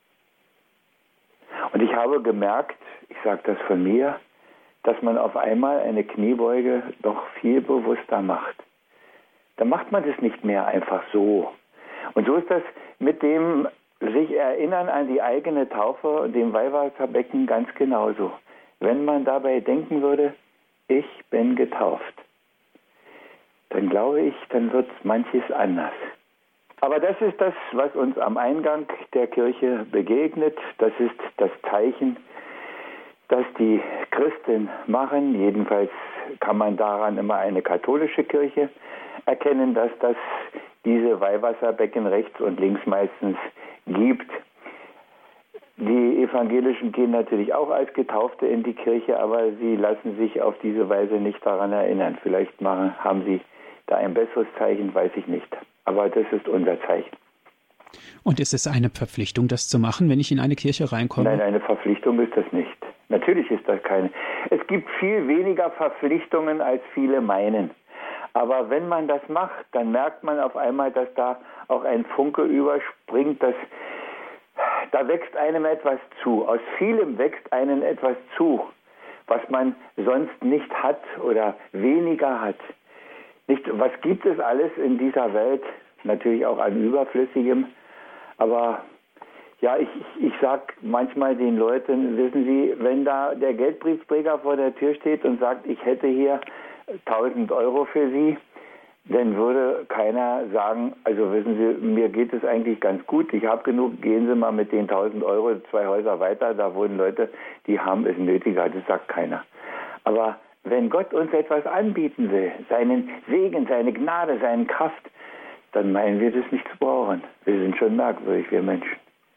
Und ich habe gemerkt, ich sage das von mir, dass man auf einmal eine Kniebeuge doch viel bewusster macht. Da macht man das nicht mehr einfach so. Und so ist das mit dem sich erinnern an die eigene Taufe und dem Weihwasserbecken ganz genauso. Wenn man dabei denken würde, ich bin getauft, dann glaube ich, dann wird manches anders. Aber das ist das, was uns am Eingang der Kirche begegnet. Das ist das Zeichen, das die Christen machen. Jedenfalls kann man daran immer eine katholische Kirche erkennen, dass das diese Weihwasserbecken rechts und links meistens gibt. Die Evangelischen gehen natürlich auch als Getaufte in die Kirche, aber sie lassen sich auf diese Weise nicht daran erinnern. Vielleicht machen, haben sie da ein besseres Zeichen, weiß ich nicht. Aber das ist unser Zeichen. Und ist es eine Verpflichtung, das zu machen, wenn ich in eine Kirche reinkomme? Nein, eine Verpflichtung ist das nicht. Natürlich ist das keine. Es gibt viel weniger Verpflichtungen, als viele meinen. Aber wenn man das macht, dann merkt man auf einmal, dass da auch ein Funke überspringt, dass da wächst einem etwas zu. Aus vielem wächst einem etwas zu, was man sonst nicht hat oder weniger hat. Nicht, was gibt es alles in dieser Welt? Natürlich auch an Überflüssigem. Aber ja, ich, ich, ich sage manchmal den Leuten, wissen Sie, wenn da der Geldbriefträger vor der Tür steht und sagt, ich hätte hier tausend Euro für Sie, dann würde keiner sagen, also wissen Sie, mir geht es eigentlich ganz gut, ich habe genug, gehen Sie mal mit den tausend Euro zwei Häuser weiter, da wohnen Leute, die haben es nötiger, das sagt keiner. Aber wenn Gott uns etwas anbieten will, seinen Segen, seine Gnade, seine Kraft, dann meinen wir das nicht zu brauchen. Wir sind schon merkwürdig, wir Menschen.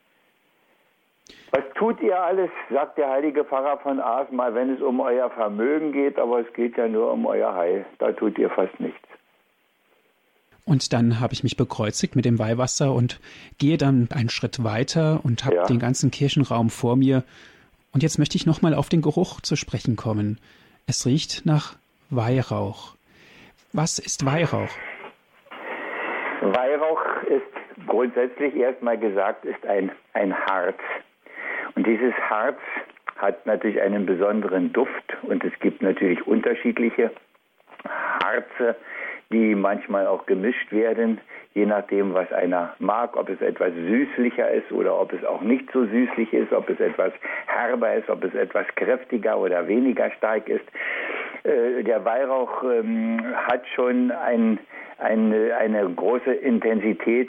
Was tut ihr alles, sagt der heilige Pfarrer von Ars mal, wenn es um euer Vermögen geht, aber es geht ja nur um euer Heil. Da tut ihr fast nichts. Und dann habe ich mich bekreuzigt mit dem Weihwasser und gehe dann einen Schritt weiter und habe ja den ganzen Kirchenraum vor mir. Und jetzt möchte ich nochmal auf den Geruch zu sprechen kommen. Es riecht nach Weihrauch. Was ist Weihrauch? Weihrauch ist grundsätzlich erstmal gesagt, ist ein, ein Harz. Und dieses Harz hat natürlich einen besonderen Duft und es gibt natürlich unterschiedliche Harze, die manchmal auch gemischt werden, je nachdem, was einer mag, ob es etwas süßlicher ist oder ob es auch nicht so süßlich ist, ob es etwas herber ist, ob es etwas kräftiger oder weniger stark ist. Äh, der Weihrauch ähm, hat schon ein, eine, eine große Intensität,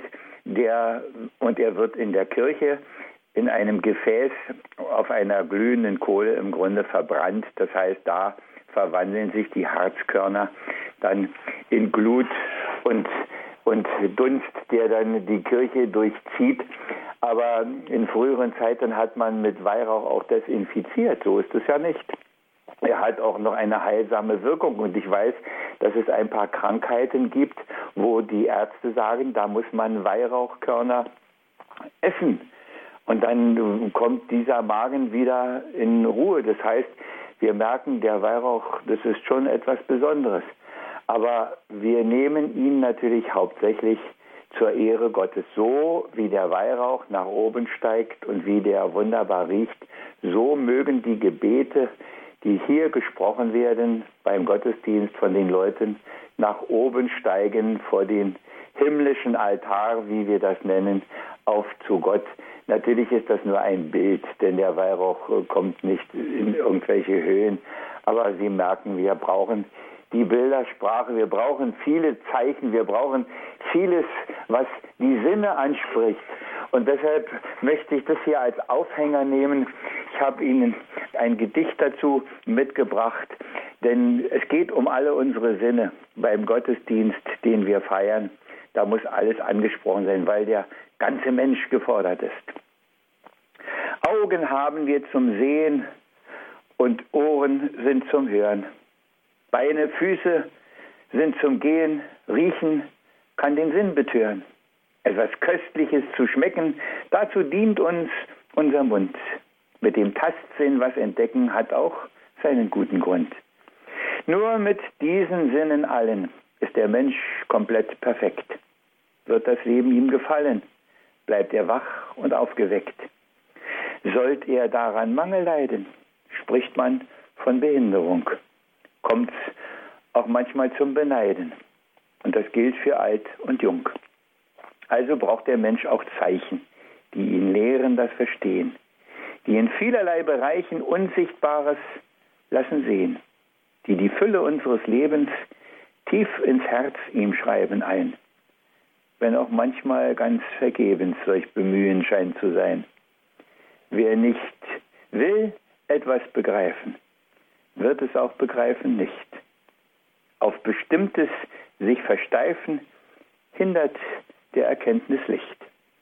der, und er wird in der Kirche in einem Gefäß auf einer glühenden Kohle im Grunde verbrannt. Das heißt, da verwandeln sich die Harzkörner dann in Glut und, und Dunst, der dann die Kirche durchzieht. Aber in früheren Zeiten hat man mit Weihrauch auch desinfiziert. So ist es ja nicht. Er hat auch noch eine heilsame Wirkung. Und ich weiß, dass es ein paar Krankheiten gibt, wo die Ärzte sagen, da muss man Weihrauchkörner essen. Und dann kommt dieser Magen wieder in Ruhe. Das heißt, wir merken, der Weihrauch, das ist schon etwas Besonderes. Aber wir nehmen ihn natürlich hauptsächlich zur Ehre Gottes. So wie der Weihrauch nach oben steigt und wie der wunderbar riecht, so mögen die Gebete, die hier gesprochen werden beim Gottesdienst von den Leuten, nach oben steigen vor den himmlischen Altar, wie wir das nennen, auf zu Gott. Natürlich ist das nur ein Bild, denn der Weihrauch kommt nicht in irgendwelche Höhen. Aber Sie merken, wir brauchen die Bildersprache, wir brauchen viele Zeichen, wir brauchen vieles, was die Sinne anspricht. Und deshalb möchte ich das hier als Aufhänger nehmen. Ich habe Ihnen ein Gedicht dazu mitgebracht, denn es geht um alle unsere Sinne beim Gottesdienst, den wir feiern. Da muss alles angesprochen sein, weil der ganze Mensch gefordert ist. Augen haben wir zum Sehen und Ohren sind zum Hören. Beine, Füße sind zum Gehen, Riechen kann den Sinn betören. Etwas Köstliches zu schmecken, dazu dient uns unser Mund. Mit dem Tastsinn was entdecken hat auch seinen guten Grund. Nur mit diesen Sinnen allen ist der Mensch komplett perfekt. Wird das Leben ihm gefallen, bleibt er wach und aufgeweckt. Sollt er daran Mangel leiden, spricht man von Behinderung. Kommt's auch manchmal zum Beneiden. Und das gilt für alt und jung. Also braucht der Mensch auch Zeichen, die ihn lehren das Verstehen, die in vielerlei Bereichen Unsichtbares lassen sehen, die die Fülle unseres Lebens tief ins Herz ihm schreiben ein, wenn auch manchmal ganz vergebens solch Bemühen scheint zu sein. Wer nicht will etwas begreifen, wird es auch begreifen nicht. Auf bestimmtes sich versteifen hindert der Erkenntnis Licht.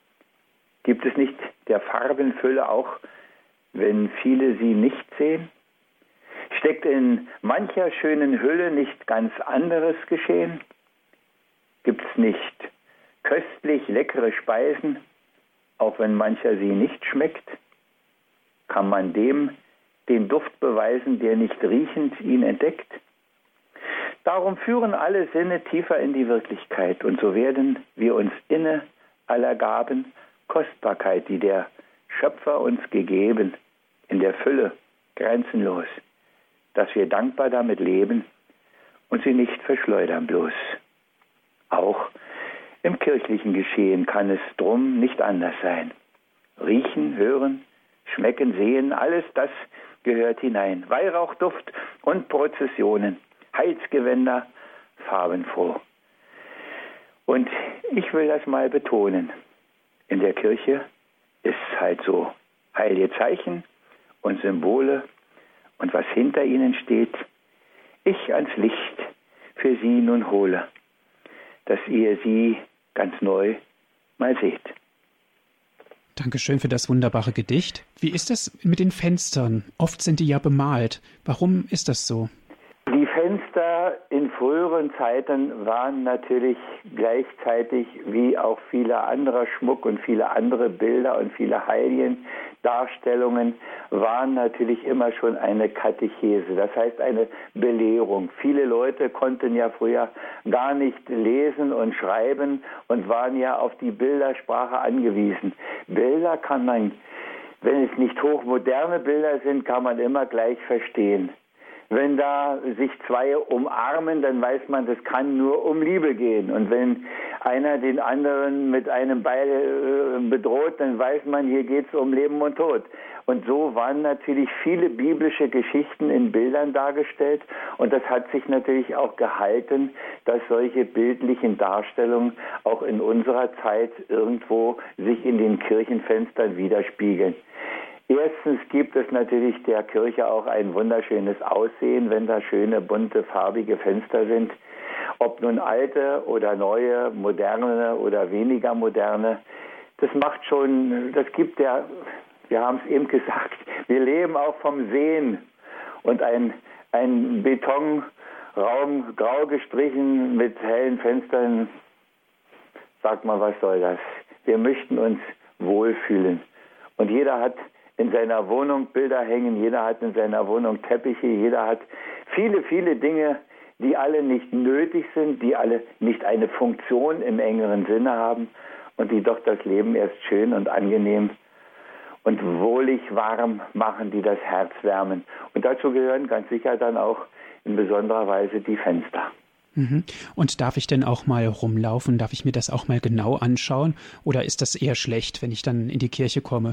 Gibt es nicht der Farbenfülle auch, wenn viele sie nicht sehen? Steckt in mancher schönen Hülle nicht ganz anderes Geschehen? Gibt's nicht köstlich leckere Speisen, auch wenn mancher sie nicht schmeckt? Kann man dem den Duft beweisen, der nicht riechend ihn entdeckt? Darum führen alle Sinne tiefer in die Wirklichkeit und so werden wir uns inne aller Gaben Kostbarkeit, die der Schöpfer uns gegeben, in der Fülle grenzenlos, dass wir dankbar damit leben und sie nicht verschleudern bloß. Auch im kirchlichen Geschehen kann es drum nicht anders sein. Riechen, hören, schmecken, sehen, alles das gehört hinein. Weihrauchduft und Prozessionen, Heilsgewänder, farbenfroh. Und ich will das mal betonen. In der Kirche ist es halt so. Heilige Zeichen und Symbole und was hinter ihnen steht, ich ans Licht für sie nun hole, dass ihr sie ganz neu mal seht. Dankeschön für das wunderbare Gedicht. Wie ist es mit den Fenstern? Oft sind die ja bemalt. Warum ist das so? Die Fenster in früheren Zeiten waren natürlich gleichzeitig wie auch viele anderer Schmuck und viele andere Bilder und viele Heiligendarstellungen waren natürlich immer schon eine Katechese, das heißt eine Belehrung. Viele Leute konnten ja früher gar nicht lesen und schreiben und waren ja auf die Bildersprache angewiesen. Bilder kann man, wenn es nicht hochmoderne Bilder sind, kann man immer gleich verstehen. Wenn da sich zwei umarmen, dann weiß man, das kann nur um Liebe gehen. Und wenn einer den anderen mit einem Beil äh, bedroht, dann weiß man, hier geht es um Leben und Tod. Und so waren natürlich viele biblische Geschichten in Bildern dargestellt. Und das hat sich natürlich auch gehalten, dass solche bildlichen Darstellungen auch in unserer Zeit irgendwo sich in den Kirchenfenstern widerspiegeln. Erstens gibt es natürlich der Kirche auch ein wunderschönes Aussehen, wenn da schöne, bunte, farbige Fenster sind. Ob nun alte oder neue, moderne oder weniger moderne, das macht schon, das gibt ja, wir haben es eben gesagt, wir leben auch vom Sehen. Und ein, ein Betonraum, grau gestrichen mit hellen Fenstern, sagt mal, was soll das? Wir möchten uns wohlfühlen. Und jeder hat in seiner Wohnung Bilder hängen, jeder hat in seiner Wohnung Teppiche, jeder hat viele, viele Dinge, die alle nicht nötig sind, die alle nicht eine Funktion im engeren Sinne haben und die doch das Leben erst schön und angenehm und wohlig warm machen, die das Herz wärmen. Und dazu gehören ganz sicher dann auch in besonderer Weise die Fenster. Mhm. Und darf ich denn auch mal rumlaufen? Darf ich mir das auch mal genau anschauen? Oder ist das eher schlecht, wenn ich dann in die Kirche komme?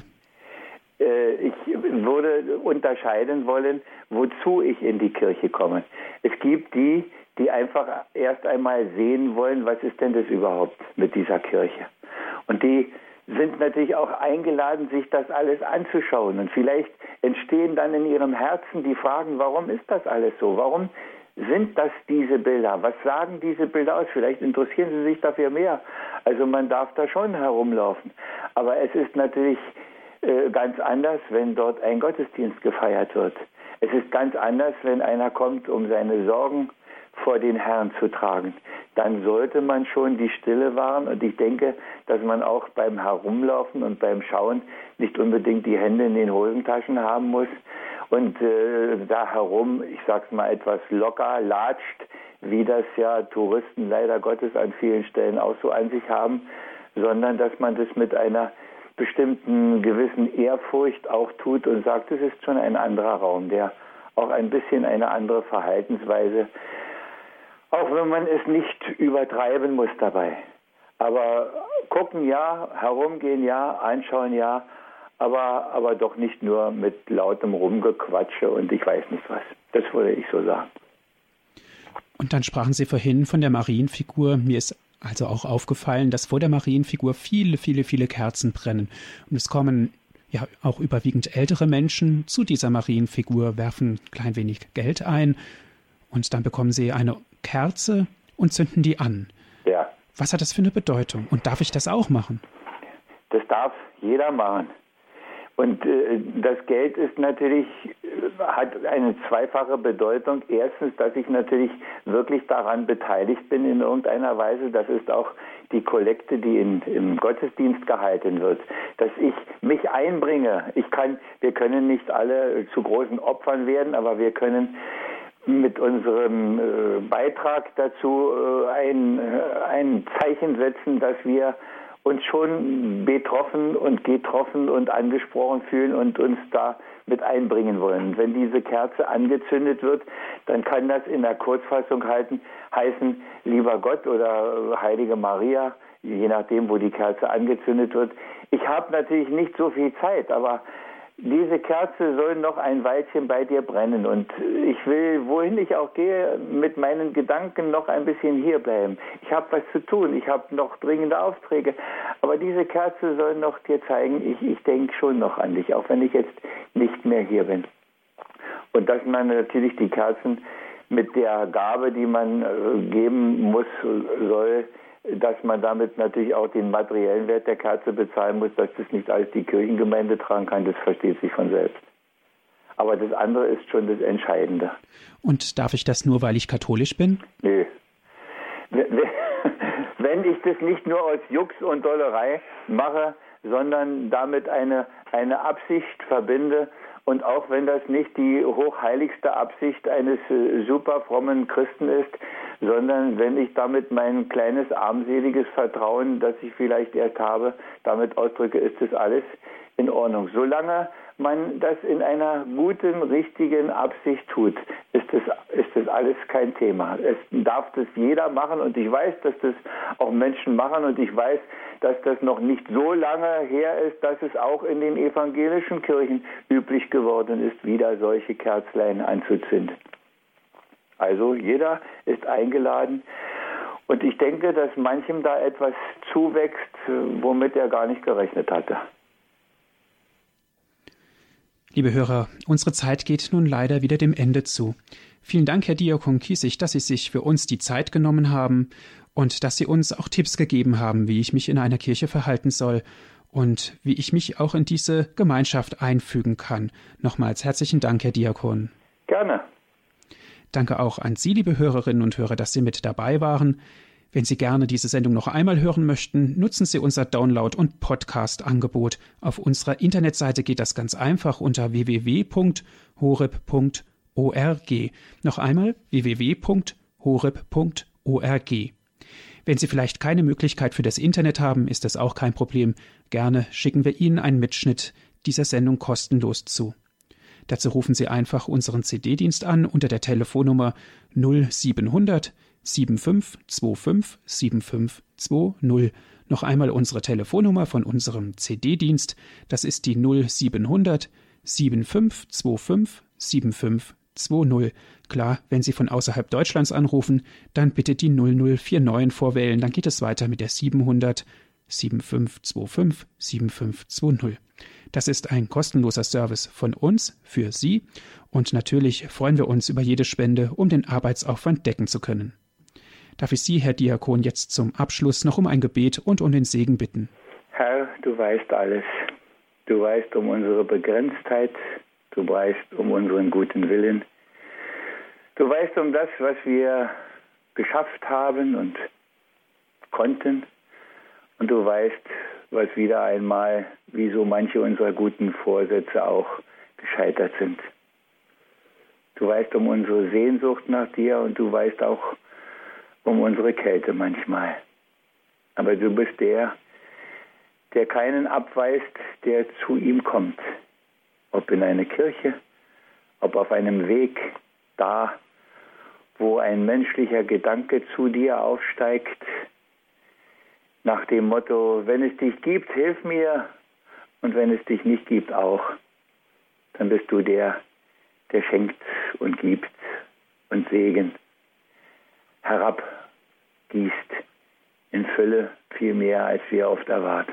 Ich würde unterscheiden wollen, wozu ich in die Kirche komme. Es gibt die, die einfach erst einmal sehen wollen, was ist denn das überhaupt mit dieser Kirche. Und die sind natürlich auch eingeladen, sich das alles anzuschauen. Und vielleicht entstehen dann in ihrem Herzen die Fragen, warum ist das alles so? Warum sind das diese Bilder? Was sagen diese Bilder aus? Vielleicht interessieren sie sich dafür mehr. Also man darf da schon herumlaufen. Aber es ist natürlich ganz anders, wenn dort ein Gottesdienst gefeiert wird. Es ist ganz anders, wenn einer kommt, um seine Sorgen vor den Herrn zu tragen. Dann sollte man schon die Stille wahren und ich denke, dass man auch beim Herumlaufen und beim Schauen nicht unbedingt die Hände in den Hosentaschen haben muss und äh, da herum, ich sag's mal etwas locker, latscht, wie das ja Touristen leider Gottes an vielen Stellen auch so an sich haben, sondern dass man das mit einer bestimmten gewissen Ehrfurcht auch tut und sagt, es ist schon ein anderer Raum, der auch ein bisschen eine andere Verhaltensweise, auch wenn man es nicht übertreiben muss dabei. Aber gucken ja, herumgehen ja, anschauen ja, aber, aber doch nicht nur mit lautem Rumgequatsche und ich weiß nicht was. Das würde ich so sagen. Und dann sprachen Sie vorhin von der Marienfigur. Mir ist also auch aufgefallen, dass vor der Marienfigur viele, viele, viele Kerzen brennen. Und es kommen ja auch überwiegend ältere Menschen zu dieser Marienfigur, werfen ein klein wenig Geld ein und dann bekommen sie eine Kerze und zünden die an. Ja. Was hat das für eine Bedeutung? Und darf ich das auch machen? Das darf jeder machen. Und äh, das Geld ist natürlich, hat eine zweifache Bedeutung. Erstens, dass ich natürlich wirklich daran beteiligt bin in irgendeiner Weise. Das ist auch die Kollekte, die in, im Gottesdienst gehalten wird. Dass ich mich einbringe. Ich kann, wir können nicht alle zu großen Opfern werden, aber wir können mit unserem äh, Beitrag dazu äh, ein, äh, ein Zeichen setzen, dass wir uns schon betroffen und getroffen und angesprochen fühlen und uns da mit einbringen wollen. Wenn diese Kerze angezündet wird, dann kann das in der Kurzfassung halten, heißen, lieber Gott oder Heilige Maria, je nachdem, wo die Kerze angezündet wird. Ich habe natürlich nicht so viel Zeit, aber diese Kerze soll noch ein Weilchen bei dir brennen und ich will, wohin ich auch gehe, mit meinen Gedanken noch ein bisschen hier bleiben. Ich habe was zu tun, ich habe noch dringende Aufträge, aber diese Kerze soll noch dir zeigen, ich, ich denke schon noch an dich, auch wenn ich jetzt nicht mehr hier bin. Und dass man natürlich die Kerzen mit der Gabe, die man geben muss, soll, dass man damit natürlich auch den materiellen Wert der Kerze bezahlen muss, dass das nicht alles die Kirchengemeinde tragen kann, das versteht sich von selbst. Aber das andere ist schon das Entscheidende. Und darf ich das nur, weil ich katholisch bin? Nö. Wenn ich das nicht nur aus Jux und Dollerei mache, sondern damit eine, eine Absicht verbinde, und auch wenn das nicht die hochheiligste Absicht eines äh, super frommen Christen ist, sondern wenn ich damit mein kleines armseliges Vertrauen, das ich vielleicht erst habe, damit ausdrücke, ist das alles in Ordnung. Solange man das in einer guten, richtigen Absicht tut, ist das, ist das alles kein Thema. Es darf das jeder machen und ich weiß, dass das auch Menschen machen und ich weiß, dass das noch nicht so lange her ist, dass es auch in den evangelischen Kirchen üblich geworden ist, wieder solche Kerzlein anzuzünden. Also jeder ist eingeladen und ich denke, dass manchem da etwas zuwächst, womit er gar nicht gerechnet hatte. Liebe Hörer, unsere Zeit geht nun leider wieder dem Ende zu. Vielen Dank, Herr Diakon Kiesig, dass Sie sich für uns die Zeit genommen haben und dass Sie uns auch Tipps gegeben haben, wie ich mich in einer Kirche verhalten soll und wie ich mich auch in diese Gemeinschaft einfügen kann. Nochmals herzlichen Dank, Herr Diakon. Gerne. Danke auch an Sie, liebe Hörerinnen und Hörer, dass Sie mit dabei waren. Wenn Sie gerne diese Sendung noch einmal hören möchten, nutzen Sie unser Download- und Podcast-Angebot. Auf unserer Internetseite geht das ganz einfach unter w w w punkt horeb punkt org. Noch einmal w w w punkt horeb punkt org. Wenn Sie vielleicht keine Möglichkeit für das Internet haben, ist das auch kein Problem. Gerne schicken wir Ihnen einen Mitschnitt dieser Sendung kostenlos zu. Dazu rufen Sie einfach unseren C D-Dienst an unter der Telefonnummer null siebenhundert fünfundsiebzig fünfundzwanzig fünfundsiebzig zwanzig. Noch einmal unsere Telefonnummer von unserem C D-Dienst. Das ist die null siebenhundert fünfundsiebzig fünfundsiebzig fünfundsiebzig zwanzig. Klar, wenn Sie von außerhalb Deutschlands anrufen, dann bitte die null null neunundvierzig vorwählen. Dann geht es weiter mit der siebenhundert fünfundsiebzig fünfundsiebzig fünfundsiebzig zwanzig. Das ist ein kostenloser Service von uns für Sie und natürlich freuen wir uns über jede Spende, um den Arbeitsaufwand decken zu können. Darf ich Sie, Herr Diakon, jetzt zum Abschluss noch um ein Gebet und um den Segen bitten? Herr, du weißt alles. Du weißt um unsere Begrenztheit, du weißt um unseren guten Willen. Du weißt um das, was wir geschafft haben und konnten. Und du weißt, was wieder einmal, wie so manche unserer guten Vorsätze auch gescheitert sind. Du weißt um unsere Sehnsucht nach dir und du weißt auch um unsere Kälte manchmal. Aber du bist der, der keinen abweist, der zu ihm kommt. Ob in eine Kirche, ob auf einem Weg da, wo ein menschlicher Gedanke zu dir aufsteigt, nach dem Motto, wenn es dich gibt, hilf mir, und wenn es dich nicht gibt, auch. Dann bist du der, der schenkt und gibt und Segen herabgießt in Fülle, viel mehr, als wir oft erwarten.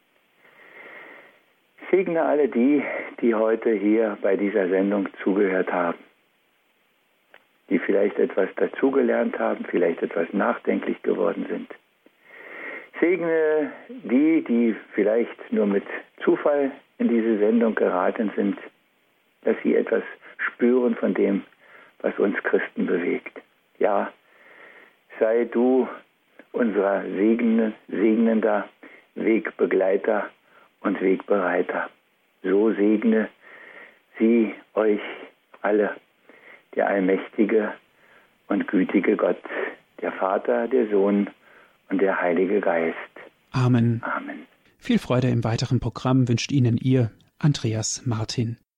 Ich segne alle die, die heute hier bei dieser Sendung zugehört haben, die vielleicht etwas dazugelernt haben, vielleicht etwas nachdenklich geworden sind. Ich segne die, die vielleicht nur mit Zufall in diese Sendung geraten sind, dass sie etwas spüren von dem, was uns Christen bewegt. Ja, sei du unser segnender, segnender Wegbegleiter und Wegbereiter. So segne sie euch alle, der allmächtige und gütige Gott, der Vater, der Sohn und der Heilige Geist. Amen. Amen. Viel Freude im weiteren Programm wünscht Ihnen Ihr Andreas Martin.